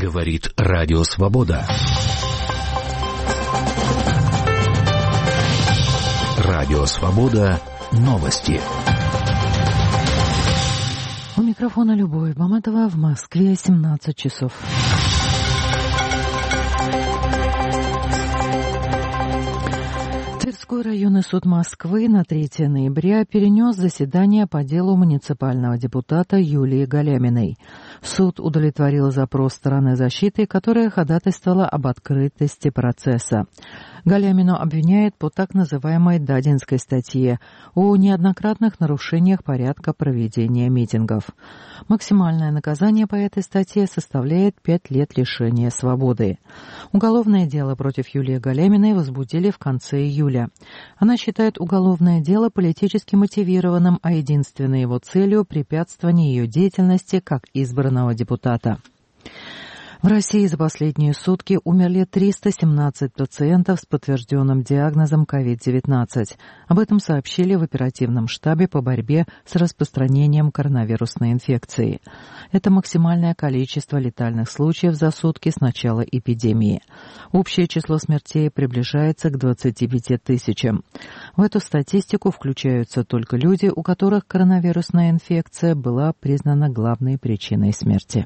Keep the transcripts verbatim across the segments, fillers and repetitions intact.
Говорит Радио Свобода. Радио Свобода. Новости. У микрофона Любовь Баматова, в Москве семнадцать часов. Тверской районный суд Москвы на третье ноября перенес заседание по делу муниципального депутата Юлии Галяминой. Суд удовлетворил запрос стороны защиты, которая ходатайствовала об открытости процесса. Галямину обвиняют по так называемой Дадинской статье о неоднократных нарушениях порядка проведения митингов. Максимальное наказание по этой статье составляет пять лет лишения свободы. Уголовное дело против Юлии Галяминой возбудили в конце июля. Она считает уголовное дело политически мотивированным, а единственной его целью – препятствование ее деятельности как избранного депутата. В России за последние сутки умерли триста семнадцать пациентов с подтвержденным диагнозом ковид девятнадцать. Об этом сообщили в оперативном штабе по борьбе с распространением коронавирусной инфекции. Это максимальное количество летальных случаев за сутки с начала эпидемии. Общее число смертей приближается к двадцати пяти тысячам. В эту статистику включаются только люди, у которых коронавирусная инфекция была признана главной причиной смерти.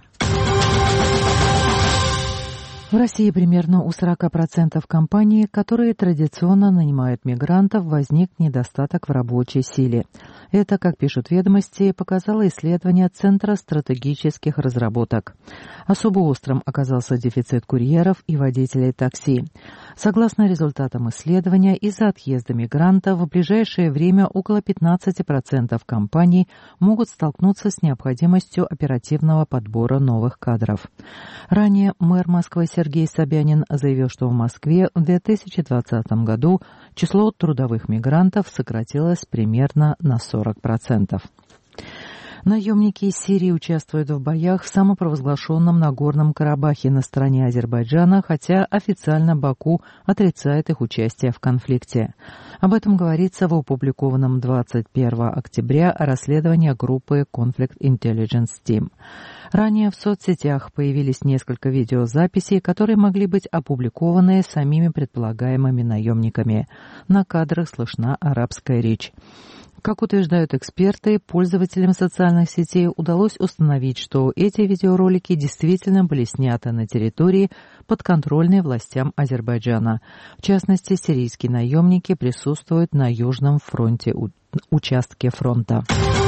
В России примерно у сорока процентов компаний, которые традиционно нанимают мигрантов, возник недостаток в рабочей силе. Это, как пишут ведомости, показало исследование Центра стратегических разработок. Особо острым оказался дефицит курьеров и водителей такси. Согласно результатам исследования, из-за отъезда мигрантов в ближайшее время около пятнадцати процентов компаний могут столкнуться с необходимостью оперативного подбора новых кадров. Ранее мэр Москвы Сергей Собянин заявил, что в Москве в две тысячи двадцатом году число трудовых мигрантов сократилось примерно на сорок процентов. Наемники из Сирии участвуют в боях в самопровозглашенном Нагорном Карабахе на стороне Азербайджана, хотя официально Баку отрицает их участие в конфликте. Об этом говорится в опубликованном двадцать первого октября расследовании группы Conflict Intelligence Team. Ранее в соцсетях появились несколько видеозаписей, которые могли быть опубликованы самими предполагаемыми наемниками. На кадрах слышна арабская речь. Как утверждают эксперты, пользователям социальных сетей удалось установить, что эти видеоролики действительно были сняты на территории, подконтрольной властям Азербайджана. В частности, сирийские наемники присутствуют на южном фронте, участке фронта.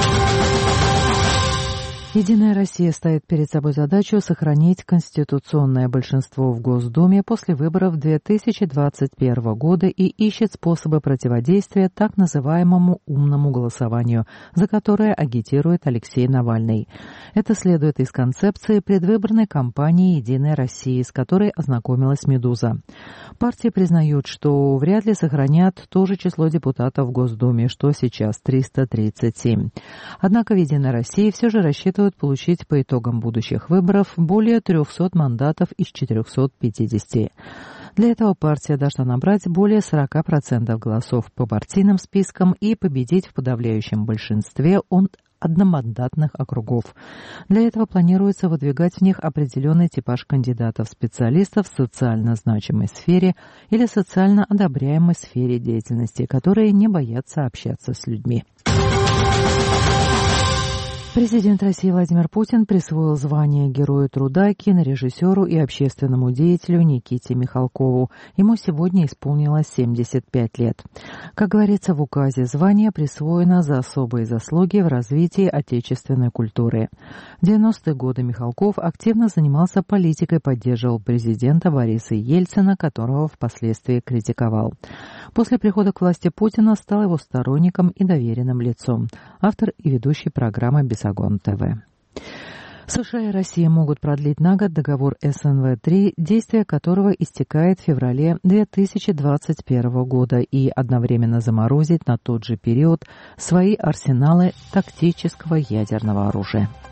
Единая Россия ставит перед собой задачу сохранить конституционное большинство в Госдуме после выборов две тысячи двадцать первого года и ищет способы противодействия так называемому умному голосованию, за которое агитирует Алексей Навальный. Это следует из концепции предвыборной кампании «Единой России», с которой ознакомилась «Медуза». Партии признают, что вряд ли сохранят то же число депутатов в Госдуме, что сейчас триста тридцать семь. Однако в «Единой России» все же рассчитывают получить по итогам будущих выборов более трехсот мандатов из четырехсот пятидесяти. Для этого партия должна набрать более сорока процентов голосов по партийным спискам и победить в подавляющем большинстве от одномандатных округов. Для этого планируется выдвигать в них определенный типаж кандидатов-специалистов в социально значимой сфере или социально одобряемой сфере деятельности, которые не боятся общаться с людьми. Президент России Владимир Путин присвоил звание Героя труда кинорежиссеру и общественному деятелю Никите Михалкову. Ему сегодня исполнилось семьдесят пять лет. Как говорится в указе, звание присвоено за особые заслуги в развитии отечественной культуры. В девяностые годы Михалков активно занимался политикой, поддерживал президента Бориса Ельцина, которого впоследствии критиковал. После прихода к власти Путина стал его сторонником и доверенным лицом. Автор и ведущий программы «Бесогон ТВ». США и Россия могут продлить на год договор эс эн вэ три, действие которого истекает в феврале две тысячи двадцать первого года, и одновременно заморозить на тот же период свои арсеналы тактического ядерного оружия.